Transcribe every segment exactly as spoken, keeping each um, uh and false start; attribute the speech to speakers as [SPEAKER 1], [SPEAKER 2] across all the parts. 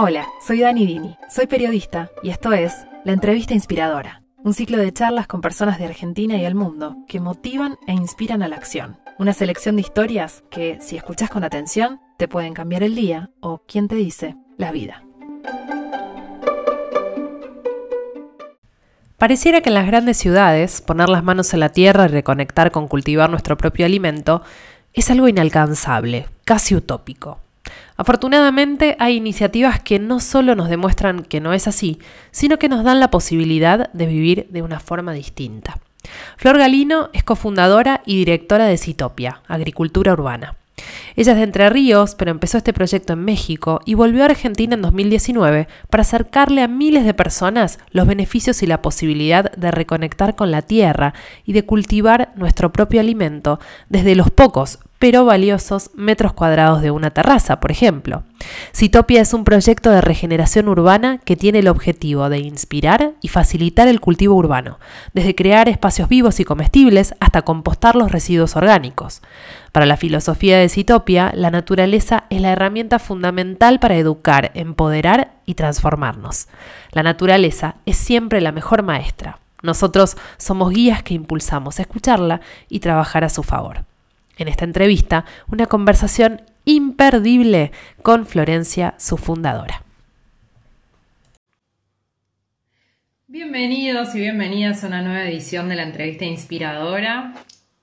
[SPEAKER 1] Hola, soy Dani Dini, soy periodista y esto es La Entrevista Inspiradora, un ciclo de charlas con personas de Argentina y el mundo que motivan e inspiran a la acción. Una selección de historias que, si escuchás con atención, te pueden cambiar el día o, quién te dice, la vida. Pareciera que en las grandes ciudades, poner las manos en la tierra y reconectar con cultivar nuestro propio alimento es algo inalcanzable, casi utópico. Afortunadamente hay iniciativas que no solo nos demuestran que no es así, sino que nos dan la posibilidad de vivir de una forma distinta. Flor Galino es cofundadora y directora de Citopia, Agricultura Urbana. Ella es de Entre Ríos, pero empezó este proyecto en México y volvió a Argentina en dos mil diecinueve para acercarle a miles de personas los beneficios y la posibilidad de reconectar con la tierra y de cultivar nuestro propio alimento desde los pocos, pero valiosos metros cuadrados de una terraza, por ejemplo. Citopia es un proyecto de regeneración urbana que tiene el objetivo de inspirar y facilitar el cultivo urbano, desde crear espacios vivos y comestibles hasta compostar los residuos orgánicos. Para la filosofía de Citopia, la naturaleza es la herramienta fundamental para educar, empoderar y transformarnos. La naturaleza es siempre la mejor maestra. Nosotros somos guías que impulsamos a escucharla y trabajar a su favor. En esta entrevista, una conversación imperdible con Florencia, su fundadora. Bienvenidos y bienvenidas a una nueva edición de la Entrevista Inspiradora.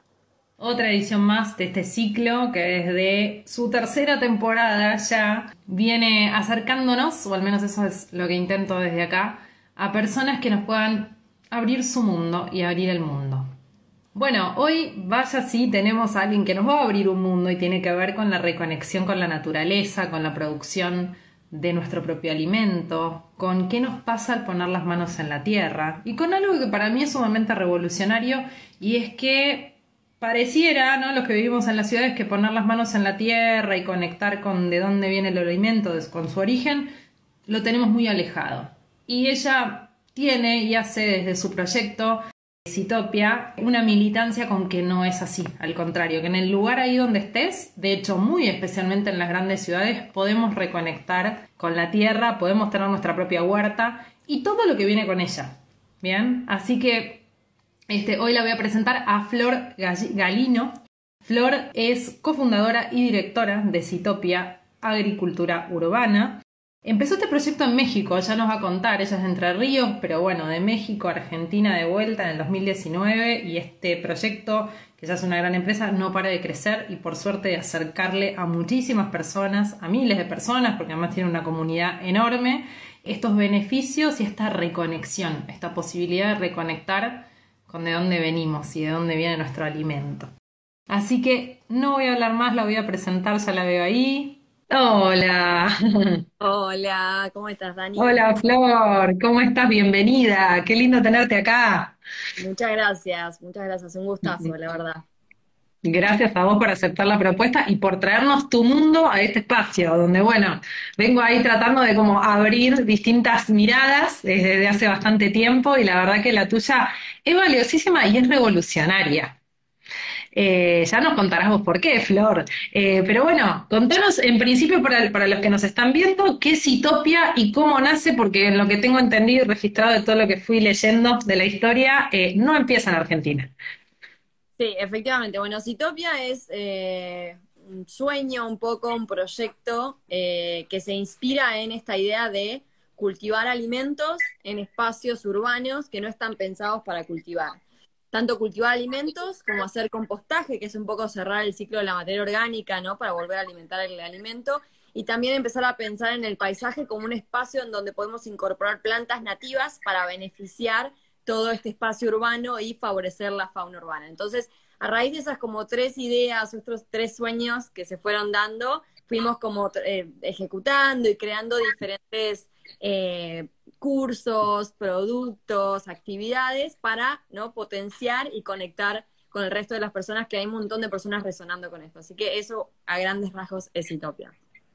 [SPEAKER 1] Otra edición más de este ciclo que desde su tercera temporada ya viene acercándonos, o al menos eso es lo que intento desde acá, a personas que nos puedan abrir su mundo y abrir el mundo. Bueno, hoy vaya sí tenemos a alguien que nos va a abrir un mundo y tiene que ver con la reconexión con la naturaleza, con la producción de nuestro propio alimento, con qué nos pasa al poner las manos en la tierra y con algo que para mí es sumamente revolucionario y es que pareciera, ¿no?, los que vivimos en las ciudades, que poner las manos en la tierra y conectar con de dónde viene el alimento, con su origen, lo tenemos muy alejado. Y ella tiene y hace desde su proyecto Citopia una militancia con que no es así, al contrario, que en el lugar ahí donde estés, de hecho muy especialmente en las grandes ciudades, podemos reconectar con la tierra, podemos tener nuestra propia huerta y todo lo que viene con ella. Bien, así que este, hoy la voy a presentar a Flor Galino. Flor es cofundadora y directora de Citopia, Agricultura Urbana. Empezó este proyecto en México, ya nos va a contar, ella es de Entre Ríos, pero bueno, de México a Argentina de vuelta en el dos mil diecinueve, y este proyecto, que ya es una gran empresa, no para de crecer y por suerte de acercarle a muchísimas personas, a miles de personas, porque además tiene una comunidad enorme, estos beneficios y esta reconexión, esta posibilidad de reconectar con de dónde venimos y de dónde viene nuestro alimento. Así que no voy a hablar más, la voy a presentar, ya la veo ahí. Hola.
[SPEAKER 2] Hola, ¿cómo estás, Dani?
[SPEAKER 1] Hola Flor, ¿cómo estás? Bienvenida, qué lindo tenerte acá.
[SPEAKER 2] Muchas gracias, muchas gracias, un gustazo, la verdad.
[SPEAKER 1] Gracias a vos por aceptar la propuesta y por traernos tu mundo a este espacio, donde bueno, vengo ahí tratando de como abrir distintas miradas desde hace bastante tiempo y la verdad que la tuya es valiosísima y es revolucionaria. Eh, ya nos contarás vos por qué, Flor. Eh, pero bueno, contanos en principio para, para los que nos están viendo, qué es Citopia y cómo nace, porque en lo que tengo entendido y registrado de todo lo que fui leyendo de la historia, eh, no empieza en Argentina.
[SPEAKER 2] Sí, efectivamente, bueno, Citopia es eh, un sueño, un poco, un proyecto eh, que se inspira en esta idea de cultivar alimentos en espacios urbanos que no están pensados para cultivar. Tanto cultivar alimentos como hacer compostaje, que es un poco cerrar el ciclo de la materia orgánica, ¿no?, para volver a alimentar el alimento, y también empezar a pensar en el paisaje como un espacio en donde podemos incorporar plantas nativas para beneficiar todo este espacio urbano y favorecer la fauna urbana. Entonces, a raíz de esas como tres ideas, estos tres sueños que se fueron dando, fuimos como eh, ejecutando y creando diferentes eh, cursos, productos, actividades para, ¿no?, potenciar y conectar con el resto de las personas, que hay un montón de personas resonando con esto. Así que eso, a grandes rasgos, es Citopia.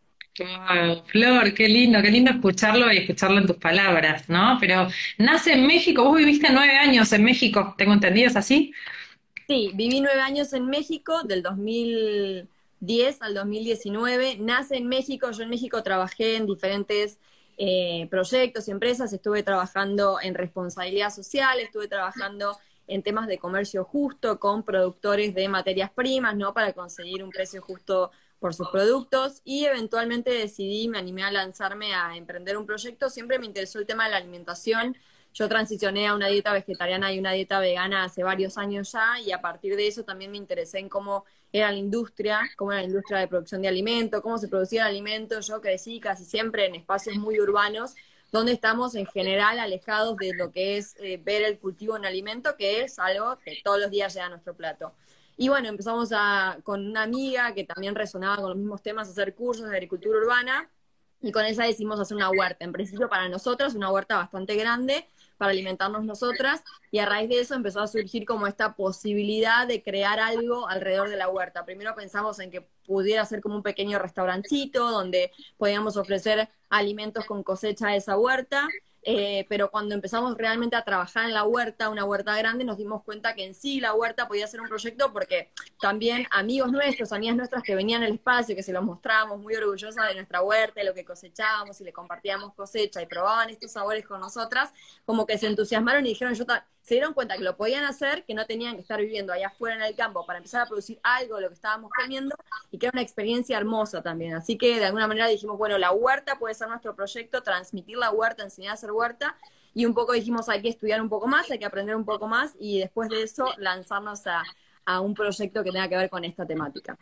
[SPEAKER 1] Wow, Flor, qué lindo, qué lindo escucharlo y escucharlo en tus palabras, ¿no? Pero nace en México, vos viviste nueve años en México, tengo entendido, ¿es así?
[SPEAKER 2] Sí, viví nueve años en México, del dos mil diez al dos mil diecinueve. Nace en México, yo en México trabajé en diferentes eh, proyectos y empresas, estuve trabajando en responsabilidad social, estuve trabajando en temas de comercio justo con productores de materias primas, ¿no? Para conseguir un precio justo por sus productos, y eventualmente decidí, me animé a lanzarme a emprender un proyecto. Siempre me interesó el tema de la alimentación. Yo transicioné a una dieta vegetariana y una dieta vegana hace varios años ya, y a partir de eso también me interesé en cómo era la industria, cómo era la industria de producción de alimento, cómo se producía el alimento. Yo crecí casi siempre en espacios muy urbanos, donde estamos en general alejados de lo que es eh, ver el cultivo de un alimento, que es algo que todos los días llega a nuestro plato. Y bueno, empezamos a, con una amiga que también resonaba con los mismos temas, a hacer cursos de agricultura urbana, y con ella decidimos hacer una huerta. En principio para nosotras, una huerta bastante grande, para alimentarnos nosotras, y a raíz de eso empezó a surgir como esta posibilidad de crear algo alrededor de la huerta. Primero pensamos en que pudiera ser como un pequeño restaurancito donde podíamos ofrecer alimentos con cosecha de esa huerta, eh, pero cuando empezamos realmente a trabajar en la huerta, una huerta grande, nos dimos cuenta que en sí la huerta podía ser un proyecto, porque también amigos nuestros, amigas nuestras que venían al espacio, que se los mostrábamos muy orgullosas de nuestra huerta, de lo que cosechábamos, y le compartíamos cosecha y probaban estos sabores con nosotras, como que se entusiasmaron y dijeron, yo se dieron cuenta que lo podían hacer, que no tenían que estar viviendo allá afuera en el campo para empezar a producir algo de lo que estábamos comiendo, y que era una experiencia hermosa también. Así que de alguna manera dijimos, bueno, la huerta puede ser nuestro proyecto, transmitir la huerta, enseñar a hacer huerta, y un poco dijimos, hay que estudiar un poco más, hay que aprender un poco más, y después de eso lanzarnos a, a un proyecto que tenga que ver con esta temática.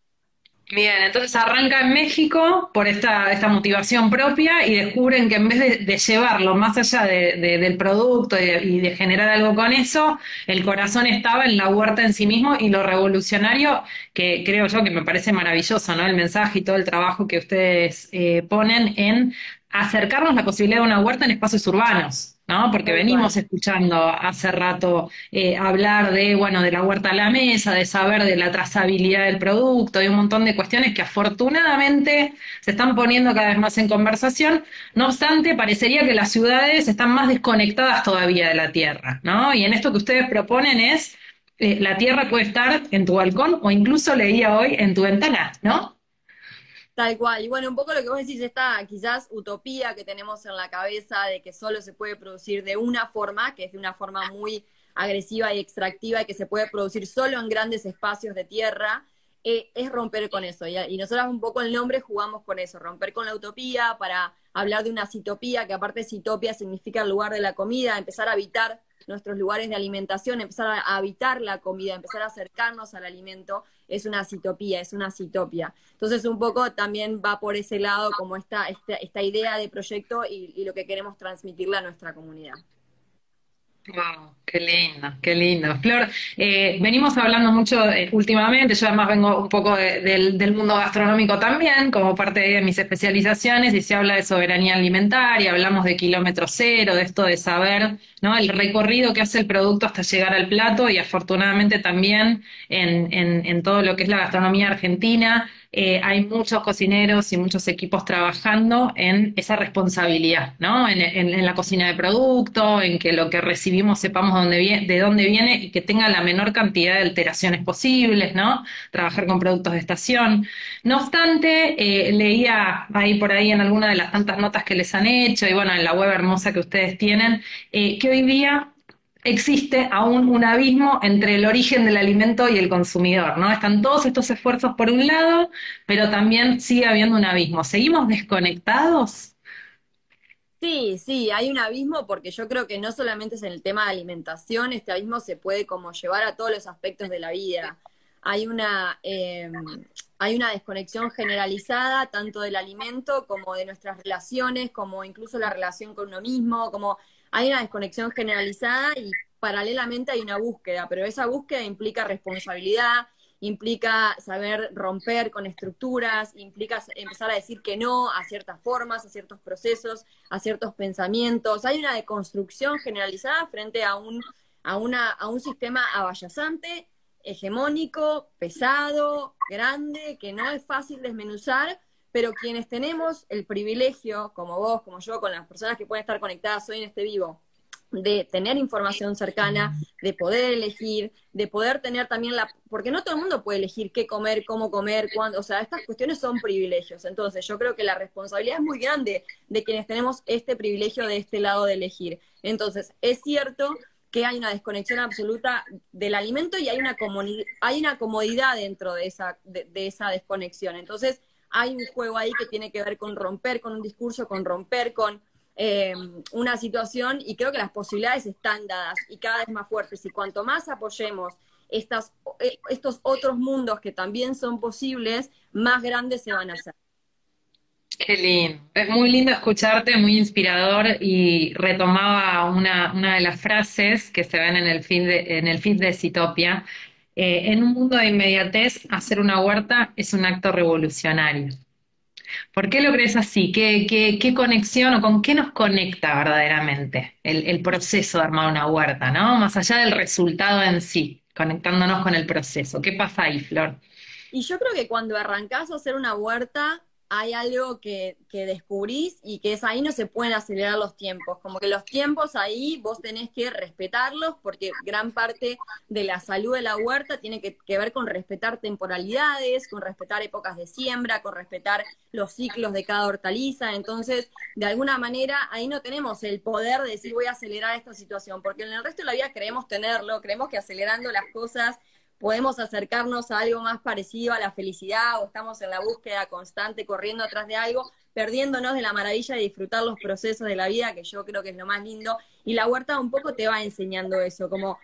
[SPEAKER 1] Bien, entonces arranca en México por esta, esta motivación propia, y descubren que en vez de, de llevarlo más allá de, de, del producto y de, y de generar algo con eso, el corazón estaba en la huerta en sí mismo, y lo revolucionario, que creo yo que me parece maravilloso, ¿no? El mensaje y todo el trabajo que ustedes eh, ponen en acercarnos la posibilidad de una huerta en espacios urbanos. ¿No? Porque
[SPEAKER 2] Tal cual.
[SPEAKER 1] venimos escuchando hace rato eh, hablar de, bueno, de la huerta a la mesa, de saber de la trazabilidad del producto, de un montón de cuestiones que afortunadamente se están poniendo cada vez más en conversación. No obstante, parecería que las ciudades están más desconectadas todavía de la tierra, ¿no? Y en esto que ustedes proponen es, eh, la tierra puede estar en tu balcón, o incluso leía hoy en tu ventana, ¿no?
[SPEAKER 2] Tal cual. Y bueno, un poco lo que vos decís, esta quizás utopía que tenemos en la cabeza de que solo se puede producir de una forma, que es de una forma muy agresiva y extractiva, y que se puede producir solo en grandes espacios de tierra, eh, es romper con eso. Y, y nosotros un poco el nombre jugamos con eso, romper con la utopía para hablar de una citopía, que aparte citopia significa el lugar de la comida, empezar a habitar nuestros lugares de alimentación, empezar a habitar la comida, empezar a acercarnos al alimento, es una citopía, es una citopia. Entonces un poco también va por ese lado como esta, esta, esta idea de proyecto, y, y lo que queremos transmitirle a nuestra comunidad.
[SPEAKER 1] Wow, qué lindo, qué lindo. Flor, eh, venimos hablando mucho eh, últimamente, yo además vengo un poco de- del, del mundo gastronómico también, como parte de mis especializaciones, y se habla de soberanía alimentaria, hablamos de kilómetro cero, de esto de saber, ¿no? El recorrido que hace el producto hasta llegar al plato, y afortunadamente también en, en, en todo lo que es la gastronomía argentina, eh, hay muchos cocineros y muchos equipos trabajando en esa responsabilidad, ¿no? En, en- en la cocina de producto, en que lo que recibimos sepamos dónde viene, de dónde viene, y que tenga la menor cantidad de alteraciones posibles, ¿no? Trabajar con productos de estación. No obstante, eh, leía ahí por ahí en alguna de las tantas notas que les han hecho, y bueno, en la web hermosa que ustedes tienen, eh, que hoy día existe aún un abismo entre el origen del alimento y el consumidor, ¿no? Están todos estos esfuerzos por un lado, pero también sigue habiendo un abismo. ¿Seguimos desconectados?
[SPEAKER 2] Sí, sí, hay un abismo, porque yo creo que no solamente es en el tema de alimentación, este abismo se puede como llevar a todos los aspectos de la vida. Hay una, eh, hay una desconexión generalizada tanto del alimento como de nuestras relaciones, como incluso la relación con uno mismo, como hay una desconexión generalizada, y paralelamente hay una búsqueda, pero esa búsqueda implica responsabilidad, implica saber romper con estructuras, implica empezar a decir que no a ciertas formas, a ciertos procesos, a ciertos pensamientos. Hay una deconstrucción generalizada frente a un, a una, a un sistema abayazante, hegemónico, pesado, grande, que no es fácil desmenuzar, pero quienes tenemos el privilegio, como vos, como yo, con las personas que pueden estar conectadas hoy en este vivo, de tener información cercana, de poder elegir, de poder tener también la... Porque no todo el mundo puede elegir qué comer, cómo comer, cuándo, o sea, estas cuestiones son privilegios. Entonces yo creo que la responsabilidad es muy grande de quienes tenemos este privilegio de este lado de elegir. Entonces, es cierto que hay una desconexión absoluta del alimento y hay una, hay una comodidad dentro de esa, de, de esa desconexión. Entonces, hay un juego ahí que tiene que ver con romper con un discurso, con romper con eh, una situación, y creo que las posibilidades están dadas y cada vez más fuertes. Y cuanto más apoyemos estas, estos otros mundos que también son posibles, más grandes se van a hacer.
[SPEAKER 1] Qué lindo. Es muy lindo escucharte, muy inspirador y retomaba una, una de las frases que se ven en el feed de, en el feed de Citopia. Eh, en un mundo de inmediatez, hacer una huerta es un acto revolucionario. ¿Por qué lo crees así? ¿Qué, qué, qué conexión o con qué nos conecta verdaderamente el, el proceso de armar una huerta, ¿no? Más allá del resultado en sí, conectándonos con el proceso. ¿Qué pasa ahí, Flor?
[SPEAKER 2] Y yo creo que cuando arrancás a hacer una huerta, hay algo que, que descubrís y que es ahí no se pueden acelerar los tiempos. Como que los tiempos ahí vos tenés que respetarlos porque gran parte de la salud de la huerta tiene que, que ver con respetar temporalidades, con respetar épocas de siembra, con respetar los ciclos de cada hortaliza. Entonces, de alguna manera, ahí no tenemos el poder de decir voy a acelerar esta situación, porque en el resto de la vida creemos tenerlo, creemos que acelerando las cosas podemos acercarnos a algo más parecido a la felicidad, o estamos en la búsqueda constante, corriendo atrás de algo, perdiéndonos de la maravilla de disfrutar los procesos de la vida, que yo creo que es lo más lindo, y la huerta un poco te va enseñando eso, como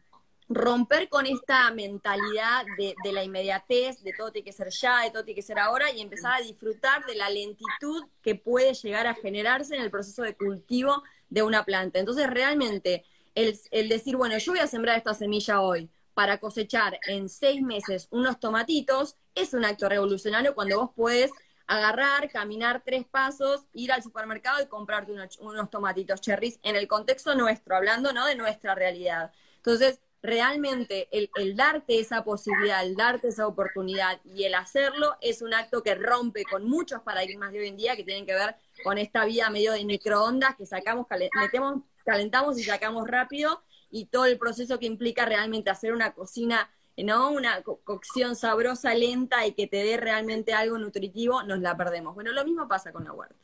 [SPEAKER 2] romper con esta mentalidad de, de la inmediatez, de todo tiene que ser ya, de todo tiene que ser ahora, y empezar a disfrutar de la lentitud que puede llegar a generarse en el proceso de cultivo de una planta. Entonces, realmente, el, el decir, bueno, yo voy a sembrar esta semilla hoy, para cosechar en seis meses unos tomatitos, es un acto revolucionario cuando vos podés agarrar, caminar tres pasos, ir al supermercado y comprarte unos, unos tomatitos cherries en el contexto nuestro, hablando, ¿no?, de nuestra realidad. Entonces, realmente el, el darte esa posibilidad, el darte esa oportunidad y el hacerlo es un acto que rompe con muchos paradigmas de hoy en día que tienen que ver con esta vida medio de microondas que sacamos, metemos, calentamos y sacamos rápido, y todo el proceso que implica realmente hacer una cocina, ¿no?, una co cocción sabrosa, lenta y que te dé realmente algo nutritivo, nos la perdemos. Bueno, lo mismo pasa con la huerta.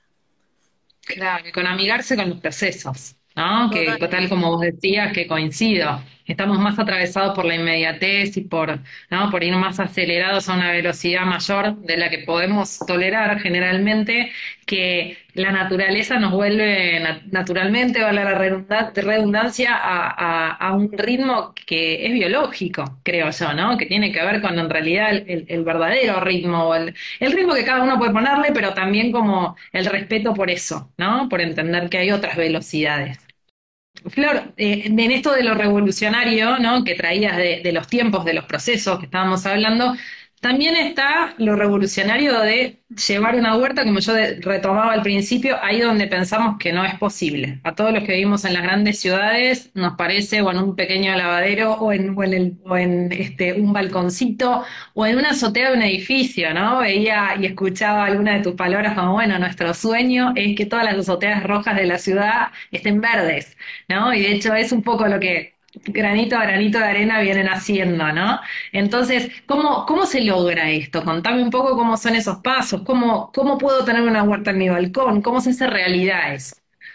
[SPEAKER 1] Claro, y con amigarse con los procesos, ¿no? Que
[SPEAKER 2] Total.
[SPEAKER 1] tal como vos decías, que coincido. Estamos más atravesados por la inmediatez y por, ¿no?, por ir más acelerados a una velocidad mayor de la que podemos tolerar generalmente, que la naturaleza nos vuelve nat naturalmente, vale la redundancia, a, a, a un ritmo que es biológico, creo yo, ¿no? Que tiene que ver con en realidad el, el, el verdadero ritmo, o el, el ritmo que cada uno puede ponerle, pero también como el respeto por eso, ¿no? Por entender que hay otras velocidades. Flor, eh, en esto de lo revolucionario, ¿no?, que traías de, de los tiempos, de los procesos que estábamos hablando, también está lo revolucionario de llevar una huerta, como yo de, retomaba al principio, ahí donde pensamos que no es posible. A todos los que vivimos en las grandes ciudades nos parece, o en un pequeño lavadero, o en, o en, el, o en este, un balconcito, o en una azotea de un edificio, ¿no? Veía y escuchaba alguna de tus palabras como, bueno, nuestro sueño es que todas las azoteas rojas de la ciudad estén verdes, ¿no? Y de hecho es un poco lo que granito a granito de arena vienen haciendo, ¿no? Entonces, ¿cómo, cómo se logra esto? Contame un poco cómo son esos pasos, cómo, cómo puedo tener una huerta en mi balcón, cómo se hace realidad eso.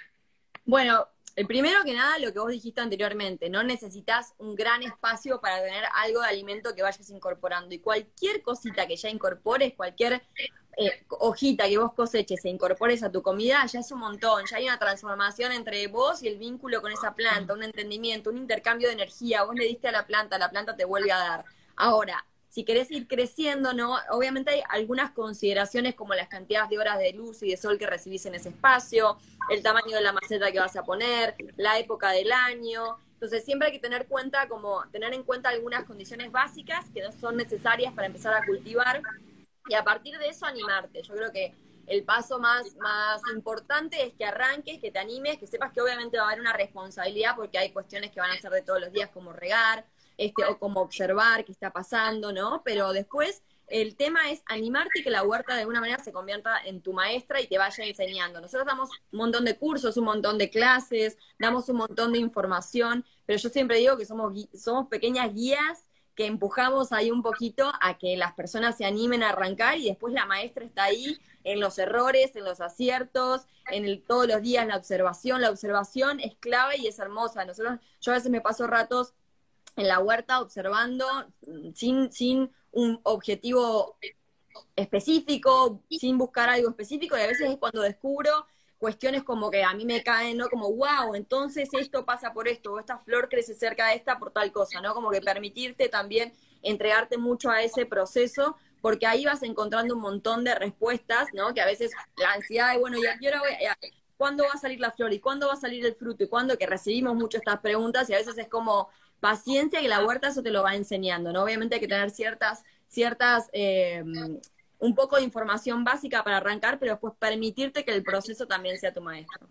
[SPEAKER 2] Bueno, el primero que nada, lo que vos dijiste anteriormente, no necesitas un gran espacio para tener algo de alimento que vayas incorporando. Y cualquier cosita que ya incorpores, cualquier eh, hojita que vos coseches e incorpores a tu comida, ya es un montón. Ya hay una transformación entre vos y el vínculo con esa planta, un entendimiento, un intercambio de energía. Vos le diste a la planta, la planta te vuelve a dar. Ahora, si querés ir creciendo, ¿no? Obviamente hay algunas consideraciones como las cantidades de horas de luz y de sol que recibís en ese espacio, el tamaño de la maceta que vas a poner, la época del año. Entonces siempre hay que tener cuenta, como tener en cuenta algunas condiciones básicas que no son necesarias para empezar a cultivar, y a partir de eso animarte. Yo creo que el paso más, más importante es que arranques, que te animes, que sepas que obviamente va a haber una responsabilidad porque hay cuestiones que van a ser de todos los días como regar, este, o como observar qué está pasando, ¿no? Pero después el tema es animarte y que la huerta de alguna manera se convierta en tu maestra y te vaya enseñando. Nosotros damos un montón de cursos, un montón de clases, damos un montón de información, pero yo siempre digo que somos, somos pequeñas guías que empujamos ahí un poquito a que las personas se animen a arrancar y después la maestra está ahí en los errores, en los aciertos, en el, todos los días la observación. La observación es clave y es hermosa. Nosotros, yo a veces me paso ratos en la huerta observando sin, sin un objetivo específico, sin buscar algo específico, y a veces es cuando descubro cuestiones como que a mí me caen, ¿no? Como, wow, entonces esto pasa por esto, o esta flor crece cerca de esta por tal cosa, ¿no? Como que permitirte también entregarte mucho a ese proceso, porque ahí vas encontrando un montón de respuestas, ¿no? Que a veces la ansiedad de, bueno, ¿y ahora voy a, cuándo va a salir la flor? ¿Y cuándo va a salir el fruto? ¿Y cuándo? Que recibimos mucho estas preguntas, y a veces es como paciencia, y la huerta eso te lo va enseñando, ¿no? Obviamente hay que tener ciertas, ciertas, eh, un poco de información básica para arrancar, pero después permitirte que el proceso también sea tu maestro.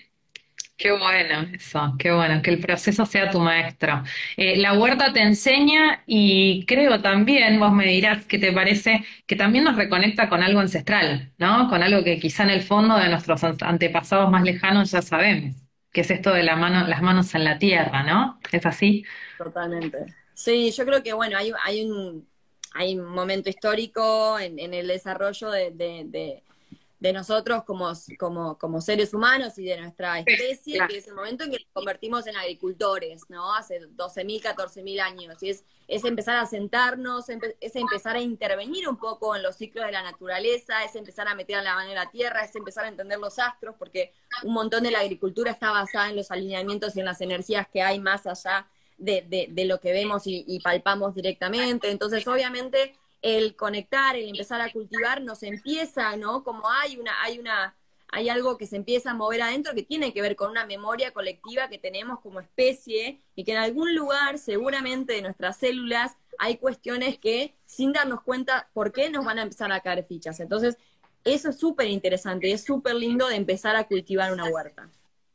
[SPEAKER 1] Qué bueno eso, qué bueno, que el proceso sea tu maestro. Eh, la huerta te enseña y creo también, vos me dirás que te parece, que también nos reconecta con algo ancestral, ¿no? Con algo que quizá en el fondo de nuestros antepasados más lejanos ya sabemos, que es esto de la mano, las manos en la tierra, ¿no? ¿Es así?
[SPEAKER 2] Totalmente. Sí, yo creo que, bueno, hay, hay un, hay un momento histórico en, en el desarrollo de, de, de, de nosotros como, como, como seres humanos y de nuestra especie,
[SPEAKER 1] Claro.
[SPEAKER 2] que es el momento en que nos convertimos en agricultores, ¿no? Hace doce mil, catorce mil años. Y es, es empezar a sentarnos, es empezar a intervenir un poco en los ciclos de la naturaleza, es empezar a meter a la mano en la tierra, es empezar a entender los astros, porque un montón de la agricultura está basada en los alineamientos y en las energías que hay más allá de, de, de lo que vemos y, y palpamos directamente. Entonces, obviamente, el conectar, el empezar a cultivar, nos empieza, ¿no? Como hay una, hay una, hay algo que se empieza a mover adentro que tiene que ver con una memoria colectiva que tenemos como especie y que en algún lugar, seguramente, de nuestras células, hay cuestiones que, sin darnos cuenta por qué, nos van a empezar a caer fichas. Entonces, eso es súper interesante y es súper lindo de empezar a cultivar una huerta.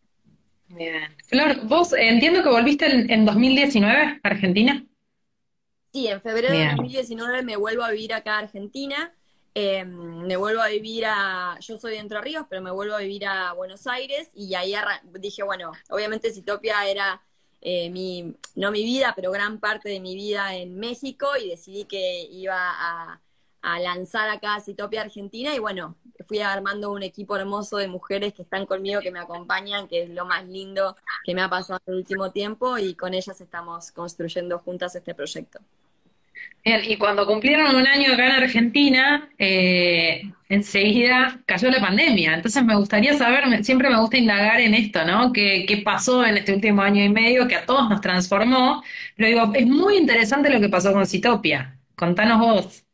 [SPEAKER 1] Bien. Flor, vos eh, entiendo que volviste en, en dos mil diecinueve a Argentina.
[SPEAKER 2] Sí, en febrero de
[SPEAKER 1] Bien.
[SPEAKER 2] dos mil diecinueve me vuelvo a vivir acá a Argentina, eh, me vuelvo a vivir a, yo soy de Entre Ríos, pero me vuelvo a vivir a Buenos Aires y ahí dije, bueno, obviamente Citopia era eh, mi, no mi vida, pero gran parte de mi vida en México y decidí que iba a, a lanzar acá Citopia Argentina y bueno, fui armando un equipo hermoso de mujeres que están conmigo, que me acompañan, que es lo más lindo que me ha pasado en el último tiempo y con ellas estamos construyendo juntas este proyecto.
[SPEAKER 1] Bien, y cuando cumplieron un año acá en Argentina, eh, enseguida cayó la pandemia. Entonces me gustaría saber, me- siempre me gusta indagar en esto, ¿no? ¿Qué, qué pasó en este último año y medio que a todos nos transformó? Pero digo, es muy interesante lo que pasó con Citopia. Contanos vos.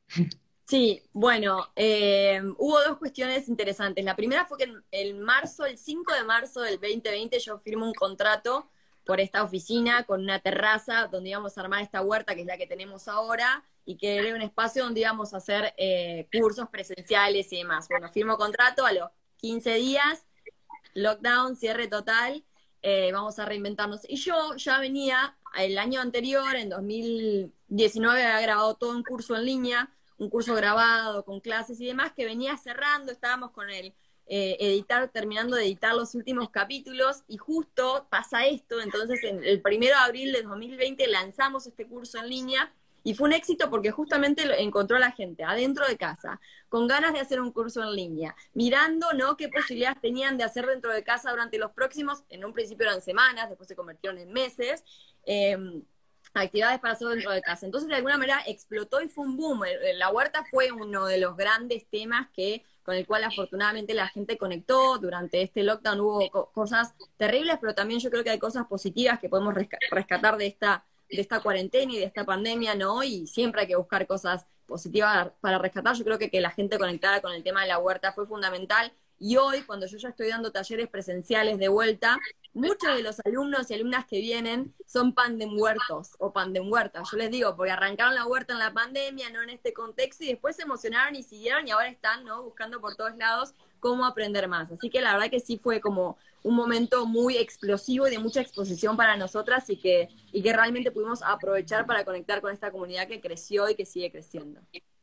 [SPEAKER 2] Sí, bueno, eh, hubo dos cuestiones interesantes. La primera fue que en el marzo, el cinco de marzo del dos mil veinte, yo firmo un contrato por esta oficina con una terraza donde íbamos a armar esta huerta, que es la que tenemos ahora, y que era un espacio donde íbamos a hacer eh, cursos presenciales y demás. Bueno, firmo contrato a los quince días, lockdown, cierre total, eh, vamos a reinventarnos. Y yo ya venía, el año anterior, en dos mil diecinueve, había grabado todo un curso en línea, un curso grabado con clases y demás, que venía cerrando, estábamos con el eh, editar, terminando de editar los últimos capítulos, y justo pasa esto, entonces en el primero de abril de dos mil veinte lanzamos este curso en línea, y fue un éxito porque justamente lo encontró a la gente adentro de casa, con ganas de hacer un curso en línea, mirando, ¿no?, qué posibilidades tenían de hacer dentro de casa durante los próximos, en un principio eran semanas, después se convirtieron en meses, eh, actividades para hacer dentro de casa. Entonces, de alguna manera, explotó y fue un boom. La huerta fue uno de los grandes temas que con el cual afortunadamente la gente conectó. Durante este lockdown hubo co cosas terribles, pero también yo creo que hay cosas positivas que podemos resca rescatar de esta, de esta cuarentena y de esta pandemia, ¿no? Y siempre hay que buscar cosas positivas para rescatar. Yo creo que que la gente conectada con el tema de la huerta fue fundamental. Y hoy, cuando yo ya estoy dando talleres presenciales de vuelta, muchos de los alumnos y alumnas que vienen son pandemhuertos o pandemhuertas. Yo les digo, porque arrancaron la huerta en la pandemia, no en este contexto, y después se emocionaron y siguieron y ahora están, ¿no?, buscando por todos lados cómo aprender más. Así que la verdad que sí fue como un momento muy explosivo y de mucha exposición para nosotras y que, y que realmente pudimos aprovechar para conectar con esta comunidad que creció y que sigue creciendo.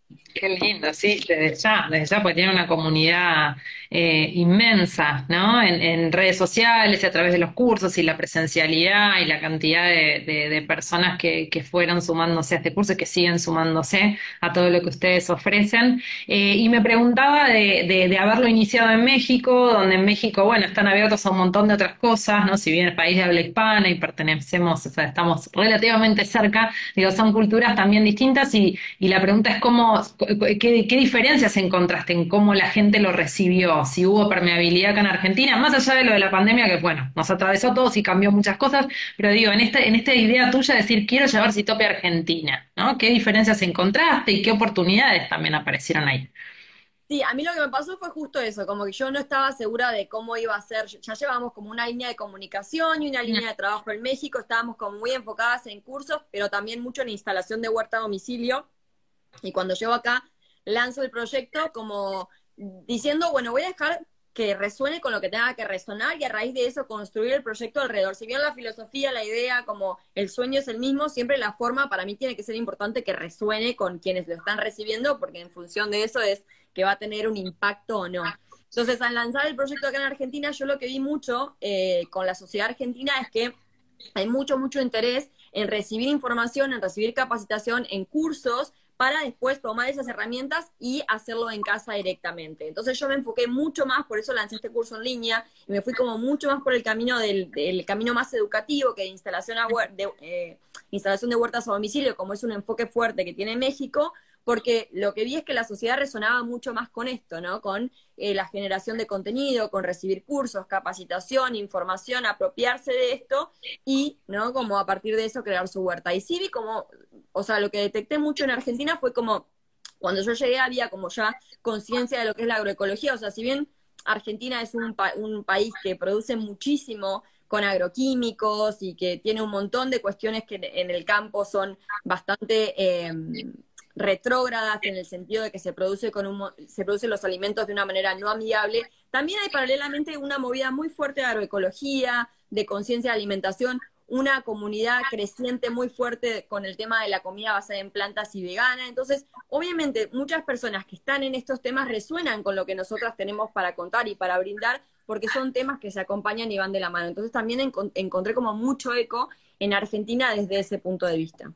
[SPEAKER 1] Qué lindo, sí, desde ya, desde ya, porque tiene una comunidad eh, inmensa, ¿no? En, en redes sociales y a través de los cursos y la presencialidad y la cantidad de, de- de personas que, que fueron sumándose a este curso y que siguen sumándose a todo lo que ustedes ofrecen. Eh, y me preguntaba de, de, de haberlo iniciado en México, donde en México, bueno, están abiertos a un montón de otras cosas, ¿no? Si bien el país de habla hispana y pertenecemos, o sea, estamos relativamente cerca, digo, son culturas también distintas y y la pregunta es cómo, qué, qué diferencias encontraste en cómo la gente lo recibió, si hubo permeabilidad acá en Argentina, más allá de lo de la pandemia, que bueno, nos atravesó a todos y cambió muchas cosas, pero digo, en este, en esta idea tuya de decir quiero llevar Citopia a Argentina, ¿no? ¿Qué diferencias encontraste y qué oportunidades también aparecieron ahí?
[SPEAKER 2] Sí, a mí lo que me pasó fue justo eso, como que yo no estaba segura de cómo iba a ser. Ya llevábamos como una línea de comunicación y una línea de trabajo en México, estábamos como muy enfocadas en cursos, pero también mucho en instalación de huerta a domicilio. Y cuando llego acá, lanzo el proyecto como diciendo, bueno, voy a dejar que resuene con lo que tenga que resonar y a raíz de eso construir el proyecto alrededor. Si bien la filosofía, la idea, como el sueño es el mismo, siempre la forma para mí tiene que ser importante que resuene con quienes lo están recibiendo, porque en función de eso es que va a tener un impacto o no. Entonces, al lanzar el proyecto acá en Argentina, yo lo que vi mucho eh, con la sociedad argentina es que hay mucho, mucho interés en recibir información, en recibir capacitación, en cursos, para después tomar esas herramientas y hacerlo en casa directamente. Entonces yo me enfoqué mucho más, por eso lancé este curso en línea, y me fui como mucho más por el camino del, del camino más educativo, que de instalación, a, de, eh, instalación de huertas a domicilio, como es un enfoque fuerte que tiene México, porque lo que vi es que la sociedad resonaba mucho más con esto, ¿no? Con eh, la generación de contenido, con recibir cursos, capacitación, información, apropiarse de esto y, ¿no? Como a partir de eso crear su huerta. Y sí vi como, o sea, lo que detecté mucho en Argentina fue como, cuando yo llegué había como ya conciencia de lo que es la agroecología, o sea, si bien Argentina es un, pa un país que produce muchísimo con agroquímicos y que tiene un montón de cuestiones que en el campo son bastante eh, retrógradas en el sentido de que se produce con un, se producen los alimentos de una manera no amigable. También hay paralelamente una movida muy fuerte de agroecología, de conciencia de alimentación, una comunidad creciente muy fuerte con el tema de la comida basada en plantas y vegana. Entonces, obviamente, muchas personas que están en estos temas resuenan con lo que nosotras tenemos para contar y para brindar, porque son temas que se acompañan y van de la mano. Entonces, también encont encontré como mucho eco en Argentina desde ese punto de vista.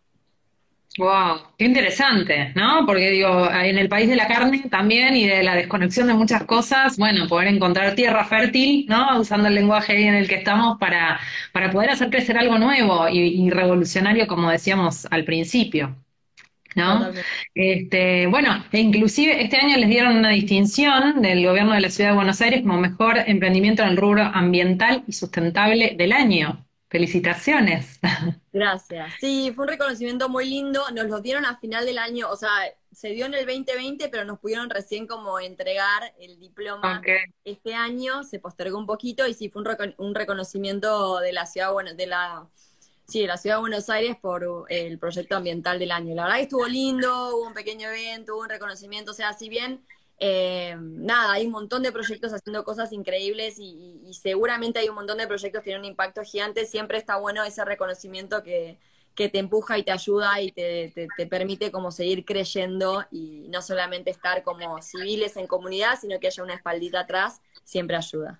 [SPEAKER 1] Wow, qué interesante, ¿no? Porque digo, en el país de la carne también y de la desconexión de muchas cosas, bueno, poder encontrar tierra fértil, ¿no? Usando el lenguaje ahí en el que estamos para, para poder hacer crecer algo nuevo y, y revolucionario, como decíamos al principio, ¿no?
[SPEAKER 2] Totalmente.
[SPEAKER 1] Este, bueno, e inclusive este año les dieron una distinción del gobierno de la Ciudad de Buenos Aires como mejor emprendimiento en el rubro ambiental y sustentable del año. Felicitaciones.
[SPEAKER 2] Gracias. Sí, fue un reconocimiento muy lindo. Nos lo dieron a final del año, o sea, se dio en el veinte veinte, pero nos pudieron recién como entregar el diploma
[SPEAKER 1] Ok.
[SPEAKER 2] este año. Se postergó un poquito y sí fue un, reco- un reconocimiento de la ciudad, bueno, de la, sí, de la ciudad de Buenos Aires por uh, el proyecto ambiental del año. La verdad que estuvo lindo, hubo un pequeño evento, hubo un reconocimiento, o sea, si bien eh, nada, hay un montón de proyectos haciendo cosas increíbles y, y, seguramente hay un montón de proyectos que tienen un impacto gigante. Siempre está bueno ese reconocimiento que, que te empuja y te ayuda y te, te, te, permite como seguir creyendo y no solamente estar como civiles en comunidad, sino que haya una espaldita atrás, siempre ayuda.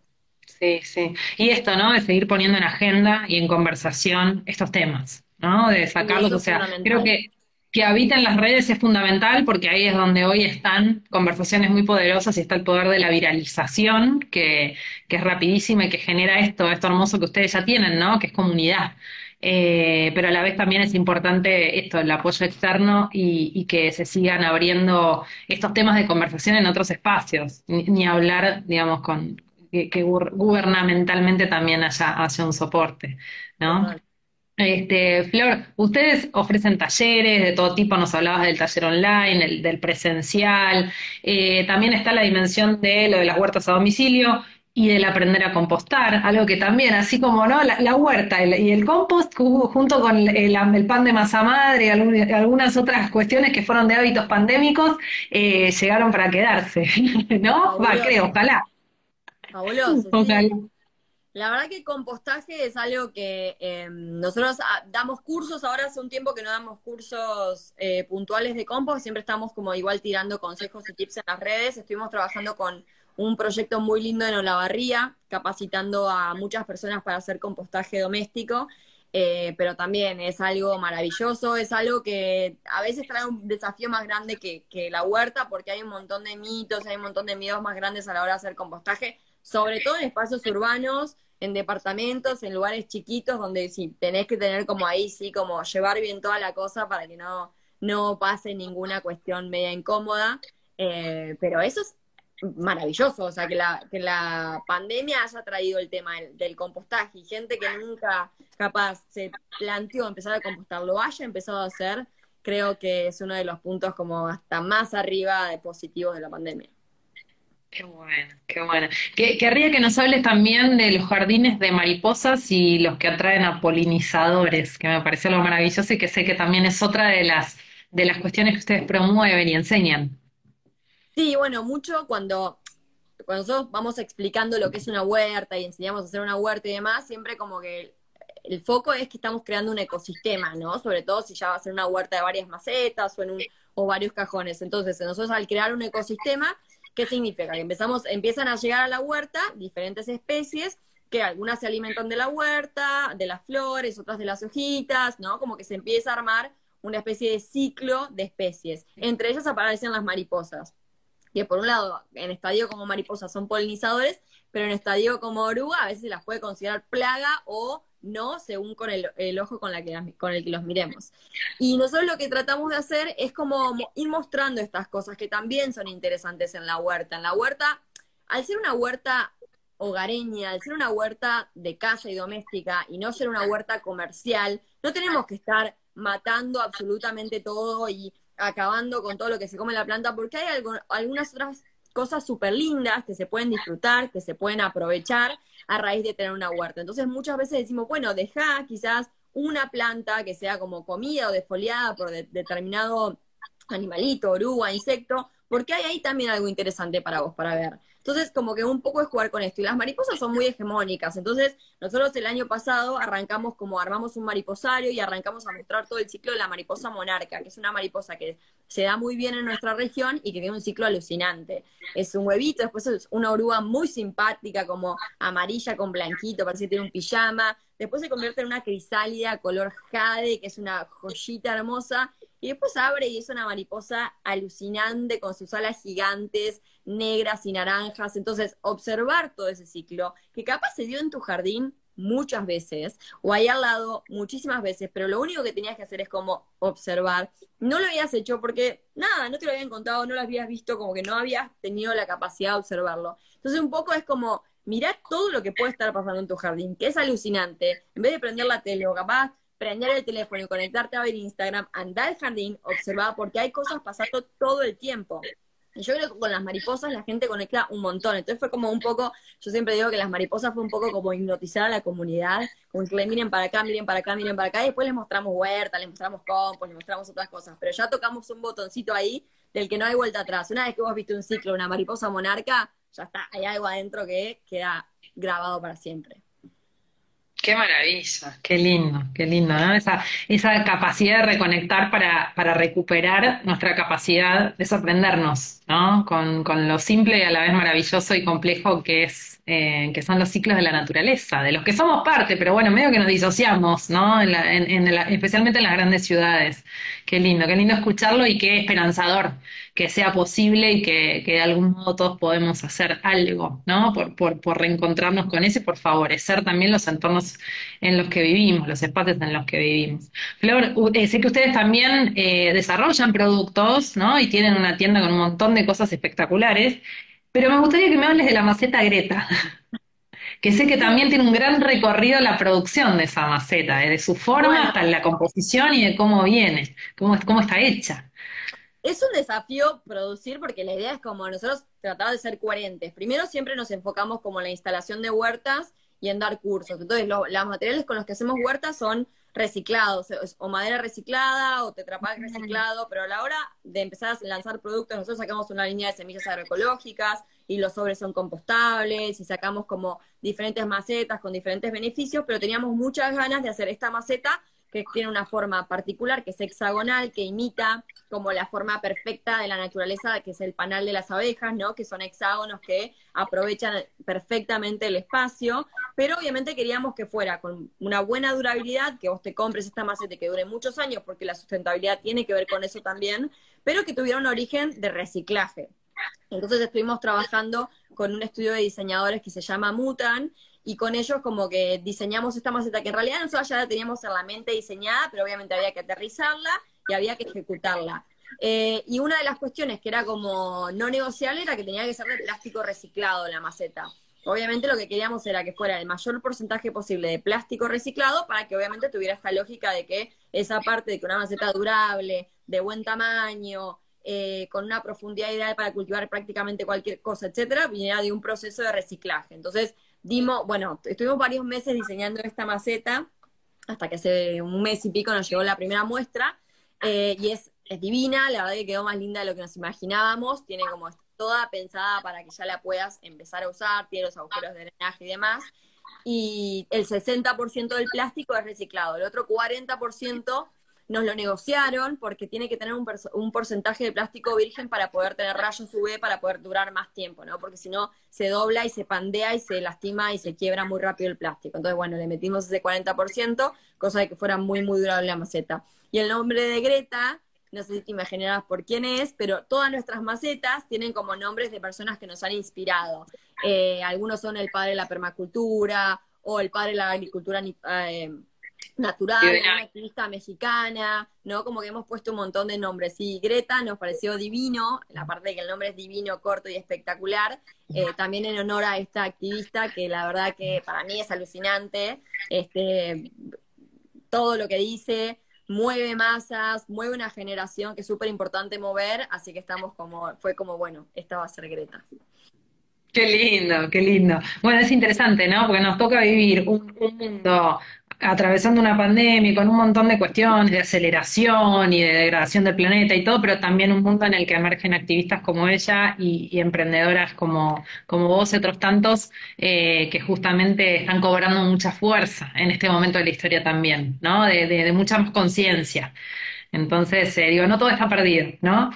[SPEAKER 1] Sí, sí. Y esto, ¿no? De seguir poniendo en agenda y en conversación estos temas, ¿no? De
[SPEAKER 2] Y
[SPEAKER 1] sacarlos,
[SPEAKER 2] eso
[SPEAKER 1] o
[SPEAKER 2] es
[SPEAKER 1] sea, creo
[SPEAKER 2] fundamental.
[SPEAKER 1] que que habiten las redes es fundamental porque ahí es donde hoy están conversaciones muy poderosas y está el poder de la viralización que, que es rapidísima y que genera esto, esto hermoso que ustedes ya tienen, ¿no? Que es comunidad. Eh, pero a la vez también es importante esto, el apoyo externo y, y que se sigan abriendo estos temas de conversación en otros espacios, ni, ni hablar, digamos, con que, que gur- gubernamentalmente también haya, haya un soporte, ¿no?
[SPEAKER 2] Total.
[SPEAKER 1] Este, Flor, ustedes ofrecen talleres de todo tipo, nos hablabas del taller online, el, del presencial, eh, también está la dimensión de lo de las huertas a domicilio y del aprender a compostar, algo que también, así como no, la, la huerta el- y el compost ju- junto con el, el pan de masa madre y algún- algunas otras cuestiones que fueron de hábitos pandémicos, eh, llegaron para quedarse, ¿no? Va, creo,
[SPEAKER 2] Fabuloso,
[SPEAKER 1] ojalá,
[SPEAKER 2] fabuloso, sí.
[SPEAKER 1] ojalá.
[SPEAKER 2] La verdad que compostaje es algo que eh, nosotros ah, damos cursos, ahora hace un tiempo que no damos cursos eh, puntuales de compost, siempre estamos como igual tirando consejos y tips en las redes, estuvimos trabajando con un proyecto muy lindo en Olavarría, capacitando a muchas personas para hacer compostaje doméstico, eh, pero también es algo maravilloso, es algo que a veces trae un desafío más grande que, que la huerta, porque hay un montón de mitos, hay un montón de miedos más grandes a la hora de hacer compostaje, sobre todo en espacios urbanos, en departamentos, en lugares chiquitos, donde sí tenés que tener como ahí, sí, como llevar bien toda la cosa para que no, no pase ninguna cuestión media incómoda. Eh, pero eso es maravilloso, o sea, que la, que la pandemia haya traído el tema del, del compostaje y gente que nunca capaz se planteó empezar a compostar, lo haya empezado a hacer, creo que es uno de los puntos como hasta más arriba de positivos de la pandemia.
[SPEAKER 1] Qué bueno, qué bueno. Que- querría que nos hables también de los jardines de mariposas y los que atraen a polinizadores, que me parece algo maravilloso y que sé que también es otra de las, de las cuestiones que ustedes promueven y enseñan.
[SPEAKER 2] Sí, bueno, mucho cuando, cuando nosotros vamos explicando lo que es una huerta y enseñamos a hacer una huerta y demás, siempre como que el, el foco es que estamos creando un ecosistema, ¿no? Sobre todo si ya va a ser una huerta de varias macetas o en un, o varios cajones. Entonces, nosotros al crear un ecosistema, ¿qué significa? Que empezamos, empiezan a llegar a la huerta diferentes especies, que algunas se alimentan de la huerta, de las flores, otras de las hojitas, ¿no? Como que se empieza a armar una especie de ciclo de especies. Entre ellas aparecen las mariposas, que por un lado, en estadio como mariposas son polinizadores, pero en estadio como oruga a veces se las puede considerar plaga o no, según con el, el ojo con, la que, con el que los miremos. Y nosotros lo que tratamos de hacer es como ir mostrando estas cosas que también son interesantes en la huerta. En la huerta, al ser una huerta hogareña, al ser una huerta de casa y doméstica y no ser una huerta comercial, no tenemos que estar matando absolutamente todo y acabando con todo lo que se come la planta, porque hay algo, algunas otras cosas súper lindas que se pueden disfrutar, que se pueden aprovechar a raíz de tener una huerta. Entonces muchas veces decimos, bueno, deja quizás una planta que sea como comida o defoliada por de, determinado animalito, oruga, insecto, porque hay ahí también algo interesante para vos, para ver. Entonces, como que un poco es jugar con esto. Y las mariposas son muy hegemónicas. Entonces, nosotros el año pasado arrancamos como armamos un mariposario y arrancamos a mostrar todo el ciclo de la mariposa monarca, que es una mariposa que se da muy bien en nuestra región y que tiene un ciclo alucinante. Es un huevito, después es una oruga muy simpática, como amarilla con blanquito, parece que tiene un pijama. Después se convierte en una crisálida color jade, que es una joyita hermosa. Y después abre y es una mariposa alucinante con sus alas gigantes, negras y naranjas. Entonces, observar todo ese ciclo, que capaz se dio en tu jardín muchas veces, o ahí al lado muchísimas veces, pero lo único que tenías que hacer es como observar. No lo habías hecho porque, nada, no te lo habían contado, no lo habías visto, como que no habías tenido la capacidad de observarlo. Entonces, un poco es como, mirá todo lo que puede estar pasando en tu jardín, que es alucinante. En vez de prender la tele o capaz prender el teléfono y conectarte a ver Instagram, anda al jardín, observa, porque hay cosas pasando todo el tiempo. Y yo creo que con las mariposas la gente conecta un montón. Entonces fue como un poco, yo siempre digo que las mariposas fue un poco como hipnotizar a la comunidad, como que miren para acá, miren para acá, miren para acá, y después les mostramos huerta, les mostramos compost, les mostramos otras cosas. Pero ya tocamos un botoncito ahí del que no hay vuelta atrás. Una vez que vos viste un ciclo, una mariposa monarca, ya está, hay algo adentro que queda grabado para siempre.
[SPEAKER 1] Qué maravilla, qué lindo, qué lindo, ¿no? Esa, esa capacidad de reconectar para, para recuperar nuestra capacidad de sorprendernos, ¿no? Con, con lo simple y a la vez maravilloso y complejo que es, eh, que son los ciclos de la naturaleza, de los que somos parte, pero bueno, medio que nos disociamos, ¿no? En la- en- en la- especialmente en las grandes ciudades. Qué lindo, qué lindo escucharlo y qué esperanzador que sea posible y que, que de algún modo todos podemos hacer algo, ¿no? Por, por, por reencontrarnos con eso y por favorecer también los entornos en los que vivimos, los espacios en los que vivimos. Flor, u- eh, sé que ustedes también eh, desarrollan productos, ¿no? Y tienen una tienda con un montón de cosas espectaculares, pero me gustaría que me hables de la maceta Greta, que sé que
[SPEAKER 2] Sí,
[SPEAKER 1] también tiene un gran recorrido la producción de esa maceta, desde su forma
[SPEAKER 2] bueno,
[SPEAKER 1] hasta la composición y de cómo viene, cómo, cómo está hecha.
[SPEAKER 2] es un desafío producir porque la idea es como nosotros tratar de ser coherentes. Primero siempre nos enfocamos como en la instalación de huertas y en dar cursos. Entonces lo- los materiales con los que hacemos huertas son reciclado, o, sea, o madera reciclada o Tetra Pak reciclado, pero a la hora de empezar a lanzar productos, nosotros sacamos una línea de semillas agroecológicas y los sobres son compostables y sacamos como diferentes macetas con diferentes beneficios, pero teníamos muchas ganas de hacer esta maceta que tiene una forma particular, que es hexagonal, que imita como la forma perfecta de la naturaleza, que es el panal de las abejas, ¿no? Que son hexágonos que aprovechan perfectamente el espacio, pero obviamente queríamos que fuera con una buena durabilidad, que vos te compres esta maceta y que dure muchos años, porque la sustentabilidad tiene que ver con eso también, pero que tuviera un origen de reciclaje. Entonces estuvimos trabajando con un estudio de diseñadores que se llama Mutan, y con ellos como que diseñamos esta maceta que en realidad nosotros ya la teníamos en la mente diseñada, pero obviamente había que aterrizarla y había que ejecutarla. Eh, y una de las cuestiones que era como no negociable era que tenía que ser de plástico reciclado la maceta. Obviamente lo que queríamos era que fuera el mayor porcentaje posible de plástico reciclado para que obviamente tuviera esta lógica de que esa parte de que una maceta durable, de buen tamaño, eh, con una profundidad ideal para cultivar prácticamente cualquier cosa, etcétera, viniera de un proceso de reciclaje. Entonces, dimos, bueno, estuvimos varios meses diseñando esta maceta, hasta que hace un mes y pico nos llegó la primera muestra, eh, y es, es divina, la verdad que quedó más linda de lo que nos imaginábamos, tiene como toda pensada para que ya la puedas empezar a usar, tiene los agujeros de drenaje y demás, y el sesenta por ciento del plástico es reciclado, el otro cuarenta por ciento nos lo negociaron porque tiene que tener un, un porcentaje de plástico virgen para poder tener rayos U V, para poder durar más tiempo, ¿no? Porque si no, se dobla y se pandea y se lastima y se quiebra muy rápido el plástico. Entonces, bueno, le metimos ese cuarenta por ciento, cosa de que fuera muy, muy durable la maceta. Y el nombre de Greta, no sé si te imaginarás por quién es, pero todas nuestras macetas tienen como nombres de personas que nos han inspirado. Eh, algunos son el padre de la permacultura o el padre de la agricultura eh, natural, una activista mexicana, ¿no? Como que hemos puesto un montón de nombres. Y Greta nos pareció divino, la parte de que el nombre es divino, corto y espectacular, eh, también en honor a esta activista que la verdad que para mí es alucinante, este, todo lo que dice, mueve masas, mueve una generación que es súper importante mover, así que estamos como, fue como, bueno, esta va a ser Greta.
[SPEAKER 1] Qué lindo, qué lindo. Bueno, es interesante, ¿no? Porque nos toca vivir un, un mundo atravesando una pandemia y con un montón de cuestiones de aceleración y de degradación del planeta y todo, pero también un mundo en el que emergen activistas como ella y, y emprendedoras como, como vos y otros tantos eh, que justamente están cobrando mucha fuerza en este momento de la historia también, ¿no? De, de, de mucha más conciencia. Entonces, eh, digo, no todo está perdido, ¿no?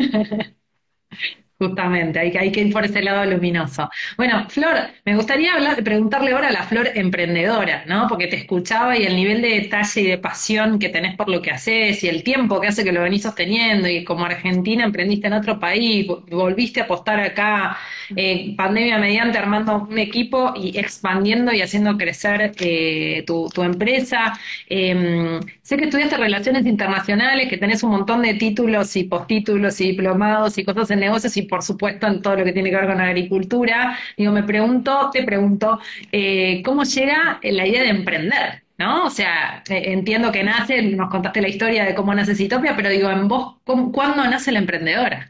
[SPEAKER 1] Justamente, hay, que- hay que ir por ese lado luminoso. Bueno, Flor, me gustaría hablar, preguntarle ahora a la Flor emprendedora, ¿no? Porque te escuchaba y el nivel de detalle y de pasión que tenés por lo que haces y el tiempo que hace que lo venís sosteniendo y como Argentina emprendiste en otro país, vo- volviste a apostar acá, eh, pandemia mediante, armando un equipo y expandiendo y haciendo crecer eh, tu, tu empresa. Eh, sé que estudiaste Relaciones Internacionales, que tenés un montón de títulos y postítulos y diplomados y cosas en negocios y por supuesto en todo lo que tiene que ver con agricultura. Digo, me pregunto, te pregunto, eh, ¿cómo llega la idea de emprender? ¿No? O sea, eh, entiendo que nace, nos contaste la historia de cómo nace Citopia, pero digo, en vos, ¿cómo- ¿cuándo nace la emprendedora?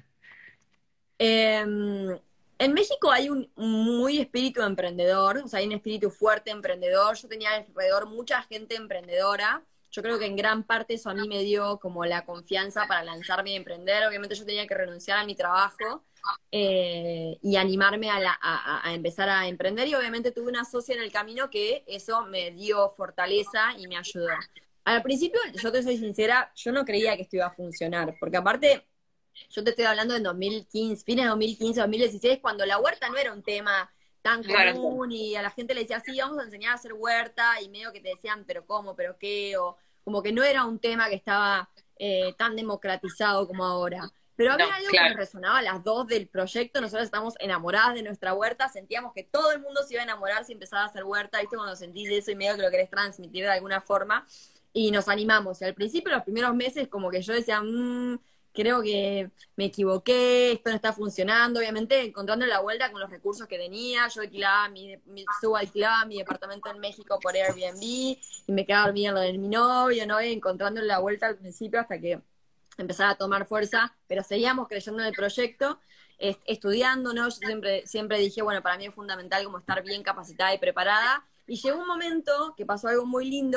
[SPEAKER 2] Eh, en México hay un muy espíritu emprendedor, o sea, hay un espíritu fuerte emprendedor. Yo tenía alrededor mucha gente emprendedora. Yo creo que en gran parte eso a mí me dio como la confianza para lanzarme y emprender. Obviamente yo tenía que renunciar a mi trabajo eh, y animarme a, la- a- a empezar a emprender y obviamente tuve una socia en el camino que eso me dio fortaleza y me ayudó. Al principio, yo te soy sincera, yo no creía que esto iba a funcionar, porque aparte yo te estoy hablando en dos mil quince, fines de dos mil quince, dos mil dieciséis, cuando la huerta no era un tema tan
[SPEAKER 1] Claro.
[SPEAKER 2] común y a la gente le decía, sí, vamos a enseñar a hacer huerta, y medio que te decían, pero ¿cómo? ¿Pero qué? O como que no era un tema que estaba eh, tan democratizado como ahora. Pero
[SPEAKER 1] No,
[SPEAKER 2] había algo que nos
[SPEAKER 1] claro.
[SPEAKER 2] resonaba a las dos del proyecto, nosotros estamos enamoradas de nuestra huerta, sentíamos que todo el mundo se iba a enamorar si empezaba a hacer huerta, ¿viste? Cuando sentís eso y medio que lo querés transmitir de alguna forma, y nos animamos. Y al principio, los primeros meses, como que yo decía, mmm, creo que me equivoqué, esto no está funcionando, obviamente encontrando la vuelta con los recursos que tenía, yo alquilaba mi, mi subalquilaba mi departamento en México por Airbnb y me quedaba dormida en lo de mi novio, ¿no? Y encontrando la vuelta al principio hasta que empezaba a tomar fuerza, pero seguíamos creyendo en el proyecto, est estudiando, ¿no? Yo siempre, siempre dije, bueno, para mí es fundamental como estar bien capacitada y preparada, y llegó un momento que pasó algo muy lindo,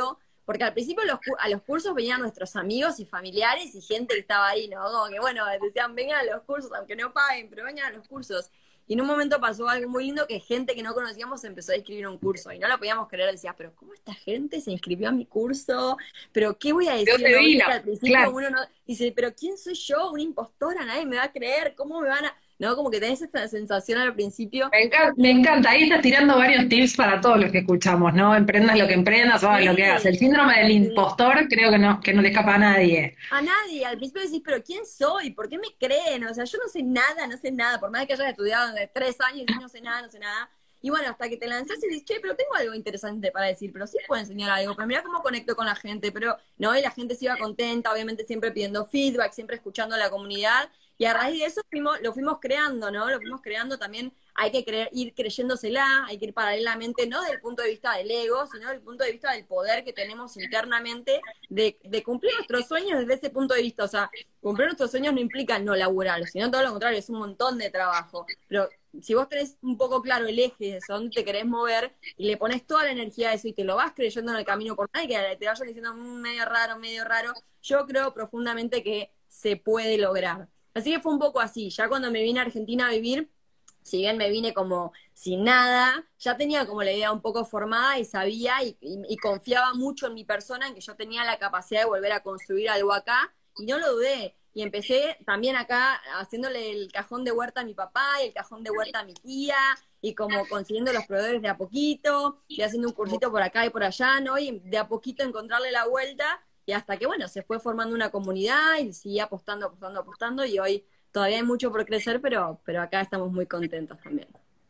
[SPEAKER 2] porque al principio los, a los cursos venían nuestros amigos y familiares y gente que estaba ahí, ¿no? Como que, bueno, decían, vengan a los cursos, aunque no paguen, pero vengan a los cursos. Y en un momento pasó algo muy lindo que gente que no conocíamos empezó a inscribir un curso y no lo podíamos creer, decía, pero ¿cómo esta gente se inscribió a mi curso? ¿Pero qué voy a
[SPEAKER 1] Yo
[SPEAKER 2] decir?
[SPEAKER 1] te
[SPEAKER 2] No,
[SPEAKER 1] vino,
[SPEAKER 2] viste que al principio
[SPEAKER 1] claro.
[SPEAKER 2] uno no dice, pero ¿quién soy yo? Una impostora, nadie me va a creer, ¿cómo me van a...? No, como que tenés esta sensación al principio.
[SPEAKER 1] Me encanta, me encanta. Ahí estás tirando varios tips para todos los que escuchamos, ¿no? Emprendas lo que emprendas o hagas lo que hagas. El
[SPEAKER 2] Sí,
[SPEAKER 1] síndrome del
[SPEAKER 2] sí.
[SPEAKER 1] impostor creo que no, que no le escapa a nadie.
[SPEAKER 2] A nadie, al principio decís, pero ¿quién soy? ¿Por qué me creen? O sea, yo no sé nada, no sé nada, por más que hayas estudiado de tres años y no sé nada, no sé nada. Y bueno, hasta que te lanzás y dices, che, pero tengo algo interesante para decir, pero sí puedo enseñar algo, pero mira cómo conecto con la gente, pero no, y la gente se iba contenta, obviamente siempre pidiendo feedback, siempre escuchando a la comunidad, y a raíz de eso fuimos, lo fuimos creando, ¿no? Lo fuimos creando también, hay que creer, ir creyéndosela, hay que ir paralelamente, no desde el punto de vista del ego, sino desde el punto de vista del poder que tenemos internamente de, de cumplir nuestros sueños desde ese punto de vista, o sea, cumplir nuestros sueños no implica no laburar, sino todo lo contrario, es un montón de trabajo, pero si vos tenés un poco claro el eje de dónde te querés mover y le pones toda la energía a eso y te lo vas creyendo en el camino por nada y que te vayan diciendo mmm, medio raro, medio raro, yo creo profundamente que se puede lograr. Así que fue un poco así, ya cuando me vine a Argentina a vivir, si bien me vine como sin nada, ya tenía como la idea un poco formada y sabía y, y, y confiaba mucho en mi persona, en que yo tenía la capacidad de volver a construir algo acá, y no lo dudé. Y empecé también acá haciéndole el cajón de huerta a mi papá y el cajón de huerta a mi tía, y como consiguiendo los proveedores de a poquito, y haciendo un cursito por acá y por allá, ¿no? Y de a poquito encontrarle la vuelta, y hasta que, bueno, se fue formando una comunidad y seguí apostando, apostando, apostando, y hoy todavía hay mucho por crecer, pero, pero acá estamos muy contentos también.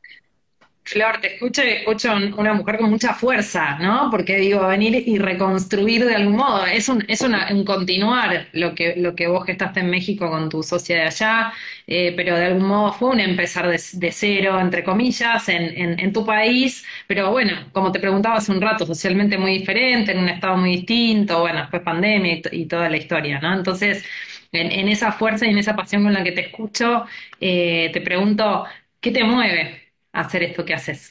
[SPEAKER 1] Flor, te escucho y escucho un- una mujer con mucha fuerza, ¿no? Porque digo, venir y reconstruir de algún modo, es un, es una- un continuar lo que, lo que vos gestaste en México con tu socia de allá, eh, pero de algún modo fue un empezar de, de cero, entre comillas, en, en, en tu país, pero bueno, como te preguntaba hace un rato, socialmente muy diferente, en un estado muy distinto, bueno, después pandemia y, t- y toda la historia, ¿no? Entonces, en, en esa fuerza y en esa pasión con la que te escucho, eh, te pregunto, ¿qué te mueve a hacer esto que haces?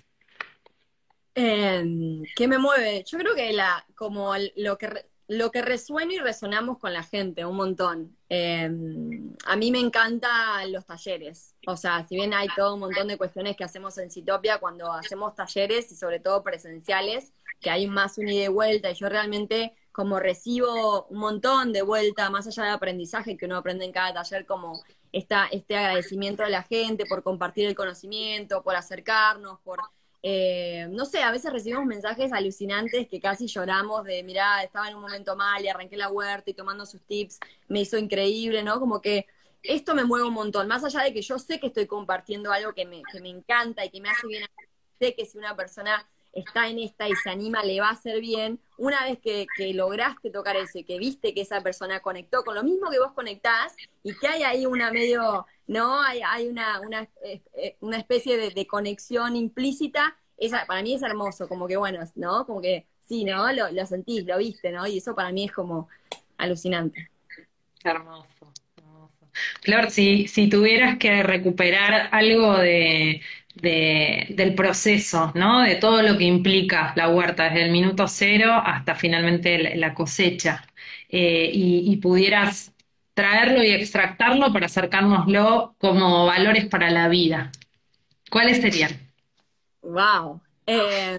[SPEAKER 2] Eh, ¿qué me mueve? Yo creo que la, como el- lo que, re- lo que resuena y resonamos con la gente, un montón. Eh, a mí me encantan los talleres. O sea, si bien hay todo un montón de cuestiones que hacemos en Citopia cuando hacemos talleres y sobre todo presenciales, que hay más un ida y vuelta, y yo realmente como recibo un montón de vuelta, más allá del aprendizaje que uno aprende en cada taller, como esta, este agradecimiento de la gente por compartir el conocimiento, por acercarnos, por eh, no sé, a veces recibimos mensajes alucinantes que casi lloramos de, mirá, estaba en un momento mal y arranqué la huerta y tomando sus tips, me hizo increíble, ¿no? Como que esto me mueve un montón, más allá de que yo sé que estoy compartiendo algo que me, que me encanta y que me hace bien, sé que si una persona está en esta y se anima, le va a hacer bien, una vez que, que lograste tocar eso y que viste que esa persona conectó con lo mismo que vos conectás y que hay ahí una medio, ¿no? Hay, hay una, una, eh, eh, una especie de, de conexión implícita, esa, para mí es hermoso, como que bueno, ¿no? Como que sí, ¿no? Lo, lo sentís, lo viste, ¿no? Y eso para mí es como alucinante.
[SPEAKER 1] Hermoso, hermoso. Flor, si, si tuvieras que recuperar algo de, de- del proceso, ¿no? De todo lo que implica la huerta, desde el minuto cero hasta finalmente la, la cosecha, eh, y, y pudieras traerlo y extractarlo para acercárnoslo como valores para la vida, ¿cuáles serían?
[SPEAKER 2] Wow. Eh,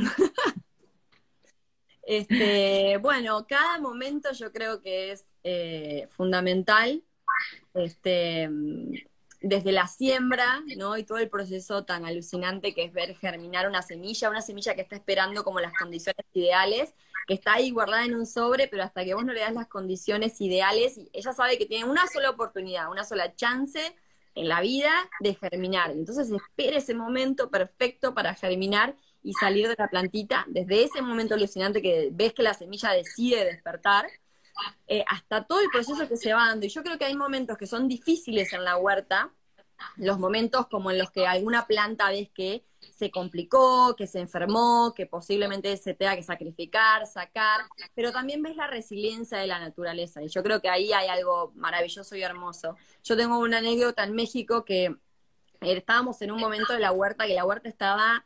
[SPEAKER 2] este, bueno, cada momento yo creo que es eh, fundamental. Este, desde la siembra, ¿no? Y todo el proceso tan alucinante que es ver germinar una semilla, una semilla que está esperando como las condiciones ideales, que está ahí guardada en un sobre, pero hasta que vos no le das las condiciones ideales, y ella sabe que tiene una sola oportunidad, una sola chance en la vida de germinar. Entonces espera ese momento perfecto para germinar y salir de la plantita, desde ese momento alucinante que ves que la semilla decide despertar, eh, hasta todo el proceso que se va dando. Y yo creo que hay momentos que son difíciles en la huerta, los momentos como en los que alguna planta ves que se complicó, que se enfermó, que posiblemente se tenga que sacrificar, sacar, pero también ves la resiliencia de la naturaleza. Y yo creo que ahí hay algo maravilloso y hermoso. Yo tengo una anécdota en México que eh, estábamos en un momento de la huerta, que la huerta estaba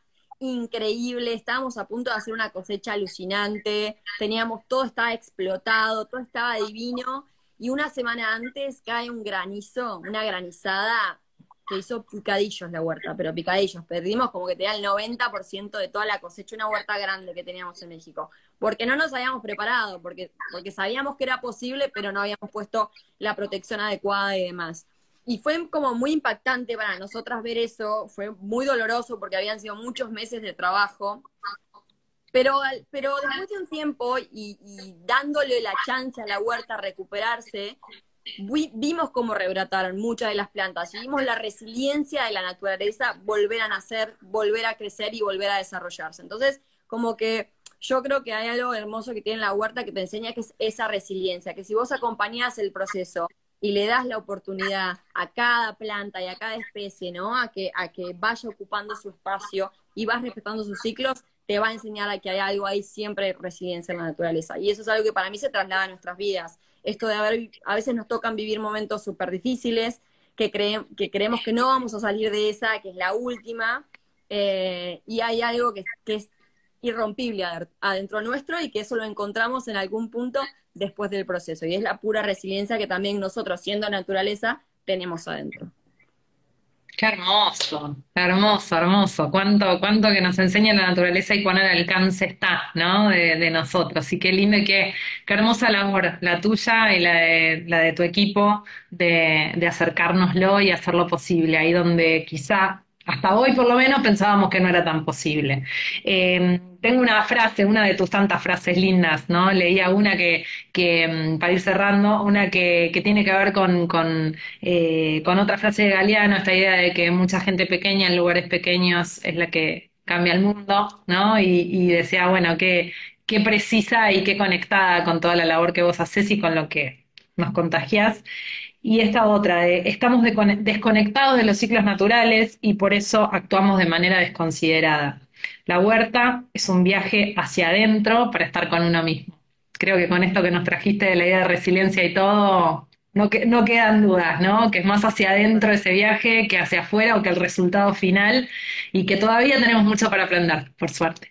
[SPEAKER 2] increíble, estábamos a punto de hacer una cosecha alucinante, teníamos, todo estaba explotado, todo estaba divino, y una semana antes cae un granizo, una granizada que hizo picadillos la huerta, pero picadillos, perdimos como que tenía el noventa por ciento de toda la cosecha, una huerta grande que teníamos en México, porque no nos habíamos preparado, porque, porque sabíamos que era posible, pero no habíamos puesto la protección adecuada y demás. Y fue como muy impactante para nosotras ver eso, fue muy doloroso porque habían sido muchos meses de trabajo, pero, pero después de un tiempo y, y dándole la chance a la huerta a recuperarse, vi, vimos cómo rebrotaron muchas de las plantas y vimos la resiliencia de la naturaleza volver a nacer, volver a crecer y volver a desarrollarse. Entonces, como que yo creo que hay algo hermoso que tiene la huerta que te enseña, que es esa resiliencia, que si vos acompañás el proceso y le das la oportunidad a cada planta y a cada especie, ¿no? A que, a que vaya ocupando su espacio y vas respetando sus ciclos, te va a enseñar a que hay algo ahí, siempre resiliencia en la naturaleza. Y eso es algo que para mí se traslada a nuestras vidas. Esto de haber, a veces nos tocan vivir momentos súper difíciles, que, cree, que creemos que no vamos a salir de esa, que es la última, eh, y hay algo que, que es irrompible adentro nuestro y que eso lo encontramos en algún punto después del proceso. Y es la pura resiliencia que también nosotros, siendo naturaleza, tenemos adentro.
[SPEAKER 1] Qué hermoso, hermoso, hermoso. Cuánto, cuánto que nos enseña la naturaleza y cuán al alcance está, ¿no? De, de nosotros. Y qué lindo y qué, qué hermosa labor, la tuya y la de, la de tu equipo, de, de acercárnoslo y hacerlo posible, ahí donde quizá hasta hoy por lo menos pensábamos que no era tan posible. Eh, tengo una frase, una de tus tantas frases lindas, ¿no? Leía una que, que para ir cerrando, una que, que tiene que ver con, con, eh, con otra frase de Galeano, esta idea de que mucha gente pequeña en lugares pequeños es la que cambia el mundo, ¿no? Y, y decía, bueno, qué, qué precisa y qué conectada con toda la labor que vos hacés y con lo que nos contagiás. Y esta otra, de, estamos desconectados de los ciclos naturales y por eso actuamos de manera desconsiderada. La huerta es un viaje hacia adentro para estar con uno mismo. Creo que con esto que nos trajiste de la idea de resiliencia y todo, no, que, no quedan dudas, ¿no? Que es más hacia adentro ese viaje que hacia afuera o que el resultado final y que todavía tenemos mucho para aprender, por suerte.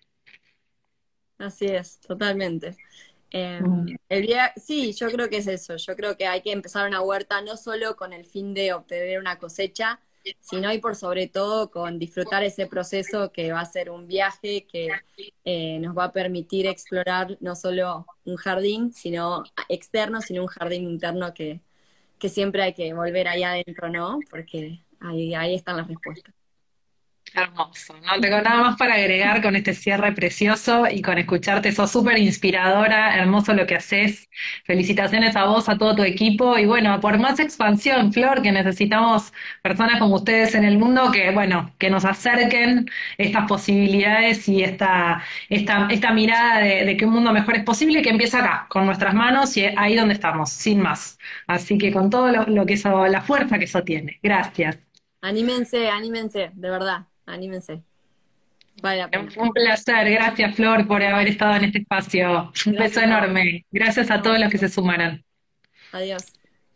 [SPEAKER 2] Así es, totalmente. Eh, el via- sí, yo creo que es eso. Yo creo que hay que empezar una huerta no solo con el fin de obtener una cosecha, sino y por sobre todo con disfrutar ese proceso que va a ser un viaje que eh, nos va a permitir explorar no solo un jardín, sino externo, sino un jardín interno que, que siempre hay que volver ahí adentro, ¿no? Porque ahí, ahí están las respuestas.
[SPEAKER 1] Hermoso, no tengo nada más para agregar con este cierre precioso y con escucharte, sos súper inspiradora, hermoso lo que haces, felicitaciones a vos, a todo tu equipo y bueno, por más expansión, Flor, que necesitamos personas como ustedes en el mundo que, bueno, que nos acerquen estas posibilidades y esta, esta, esta mirada de, de que un mundo mejor es posible, que empieza acá, con nuestras manos y ahí donde estamos, sin más. Así que con todo lo, lo que eso, la fuerza que eso tiene. Gracias.
[SPEAKER 2] Anímense, anímense, de verdad. Anímense. Vale la pena.
[SPEAKER 1] Un placer, gracias Flor por haber estado en este espacio. Un beso enorme. Gracias a todos los que se sumaron.
[SPEAKER 2] Adiós.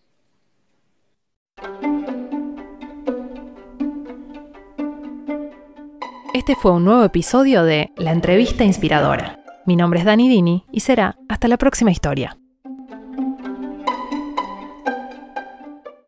[SPEAKER 3] Este fue un nuevo episodio de La Entrevista Inspiradora. Mi nombre es Dani Dini y será hasta la próxima historia.